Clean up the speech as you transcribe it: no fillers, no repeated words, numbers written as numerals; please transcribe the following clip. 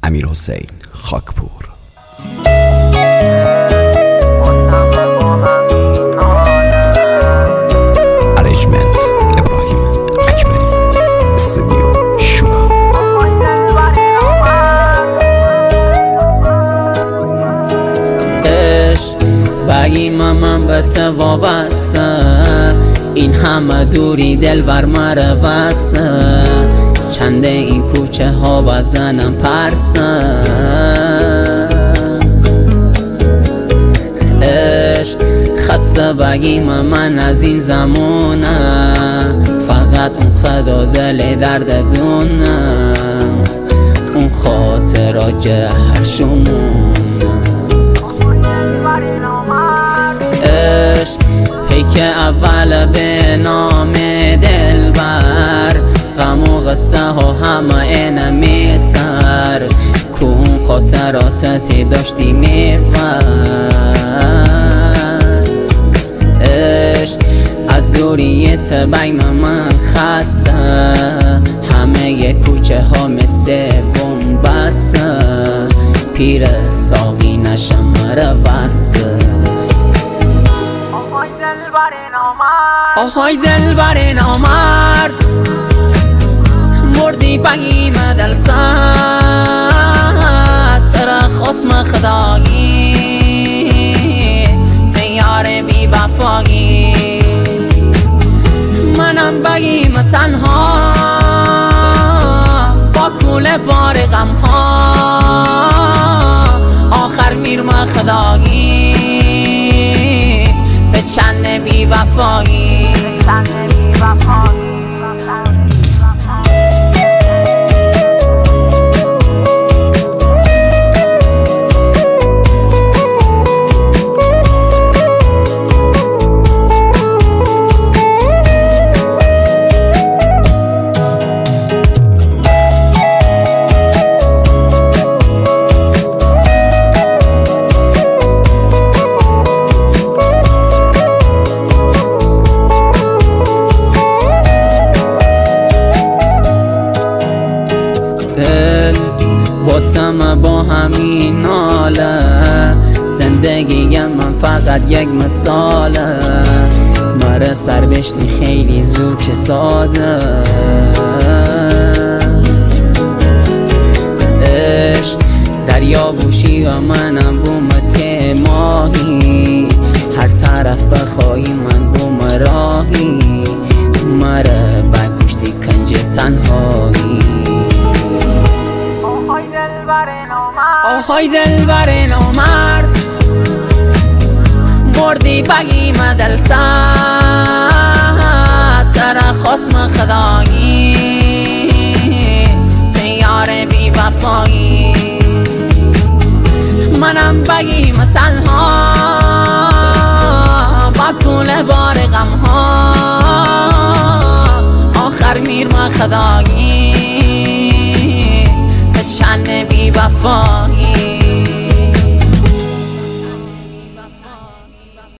امیرحسین خاکپور. ارنجمنت ابراهیم اکبری. استودیو شوکا. بگی من به تو وابسته، این همه دوری دل بر مره بسته، چنده این کوچه ها بزنم پرسه. عشق خسته بگی من از این زمونه، فقط اون خدا دل درد دونه، اون خاطرات جهر شمونه. عشق پیک اول به نام دلبر، غم و قصه ها همه اینمی سر، کون خاطراتتی داشتی میفر. عشق از دوریت بیم من خسته، همه ی کوچه ها مثل بومبسته، پیر ساقی نشم مره بسته. آهای دلبر نامرد، مردی بگیم دل سد، ترا خسم خدایی تیار بی وفایی، منم بگیم تنها با کول بار غم ها، آخر میرم خدایی به چند بی وفایی. باسم با همین ناله، زندگی من فقط یک مثاله، مره سر بشتی خیلی زود چه ساده. عشق دریا بوشی و منم بومت ماهی، هر طرف بخوایی من بوم راهی، مره بکشتی کنج تنهایی. آهای دلبر نامرد، مردی بگیم دل سد، ترا خسم خدایی تیار بی وفایی، منم بگیم تنها با کول بار غم ها، آخر میرم خدایی چند بی وفایی.